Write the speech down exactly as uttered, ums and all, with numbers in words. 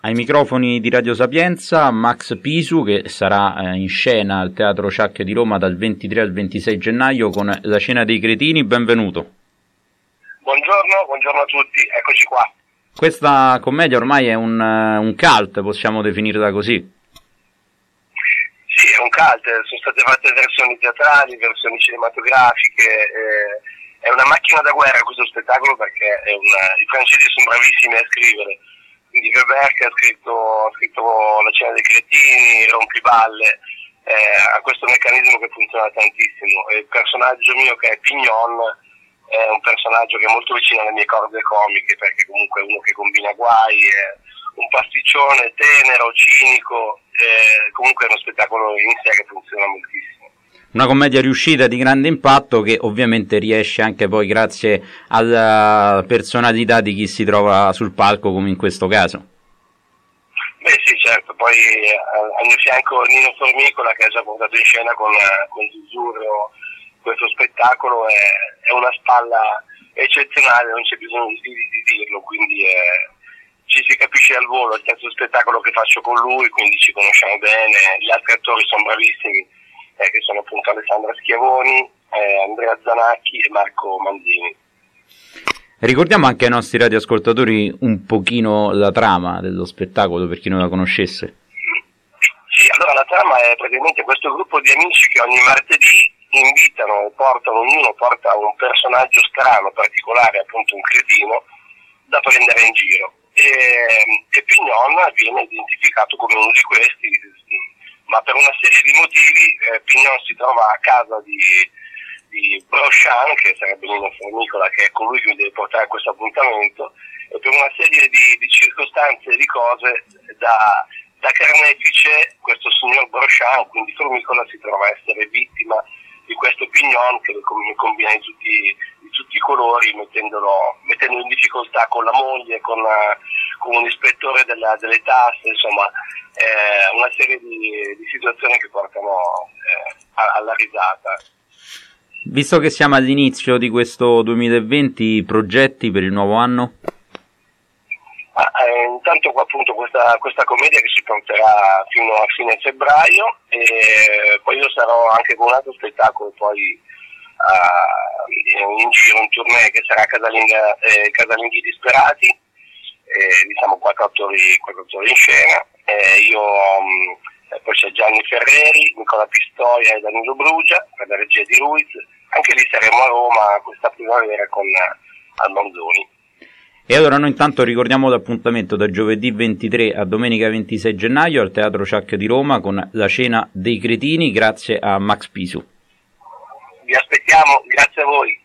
Ai microfoni di Radio Sapienza, Max Pisu, che sarà in scena al Teatro Ciak di Roma dal ventitré al ventisei gennaio con La Cena dei Cretini. Benvenuto. Buongiorno, buongiorno a tutti, eccoci qua. Questa commedia ormai è un, un cult, possiamo definirla così. Sì, è un cult, sono state fatte versioni teatrali, versioni cinematografiche, eh, è una macchina da guerra questo spettacolo perché è una, i francesi sono bravissimi a scrivere. Quindi Weber che ha scritto, ha scritto La Cena dei Cretini, Rompiballe, eh, ha questo meccanismo che funziona tantissimo. E il personaggio mio che è Pignon è un personaggio che è molto vicino alle mie corde comiche perché comunque è uno che combina guai, è un pasticcione tenero, cinico, eh, comunque è uno spettacolo in sé che funziona moltissimo. Una commedia riuscita di grande impatto che ovviamente riesce anche poi grazie alla personalità di chi si trova sul palco come in questo caso. Beh sì, certo, poi eh, al mio fianco Nino Formicola che ha già portato in scena con, con Zuzzurro questo spettacolo, è, è una spalla eccezionale, non c'è bisogno di, di dirlo, quindi eh, ci si capisce al volo, è il terzo spettacolo che faccio con lui, quindi ci conosciamo bene, gli altri attori sono bravissimi. Eh, che sono appunto Alessandra Schiavoni, eh, Andrea Zanacchi e Marco Manzini. Ricordiamo anche ai nostri radioascoltatori un pochino la trama dello spettacolo per chi non la conoscesse. Sì, allora la trama è praticamente questo gruppo di amici che ogni martedì invitano e portano, ognuno porta un personaggio strano, particolare, appunto un cretino, da prendere in giro. E, e Pignon viene identificato come uno di questi, ma per una serie di motivi eh, Pignon si trova a casa di, di Brochan, che sarebbe Nino Formicola, che è colui che mi deve portare a questo appuntamento, e per una serie di, di circostanze e di cose da, da carnefice questo signor Brochan, quindi Formicola, si trova a essere vittima di questo Pignon che lo combina in tutti, di tutti i colori, mettendolo, mettendolo in difficoltà con la moglie, con, la, con un ispettore della, delle tasse, insomma eh, una serie di, di situazioni che portano eh, alla risata. Visto che siamo all'inizio di questo duemilaventi, progetti per il nuovo anno? Ah, eh, intanto appunto questa, questa commedia che si porterà fino a fine febbraio e poi io sarò anche con un altro spettacolo poi uh, in giro, un tournée che sarà Casalinga, eh, Casalinghi Disperati, eh, diciamo quattro attori, quattro attori in scena, eh, io um, poi c'è Gianni Ferreri, Nicola Pistoia e Danilo Brugia per la regia di Ruiz, anche lì saremo a Roma questa primavera con uh, Almanzoni. E allora noi intanto ricordiamo l'appuntamento da giovedì ventitré a domenica ventisei gennaio al Teatro Ciak di Roma con La Cena dei Cretini, grazie a Max Pisu. Vi aspettiamo, grazie a voi.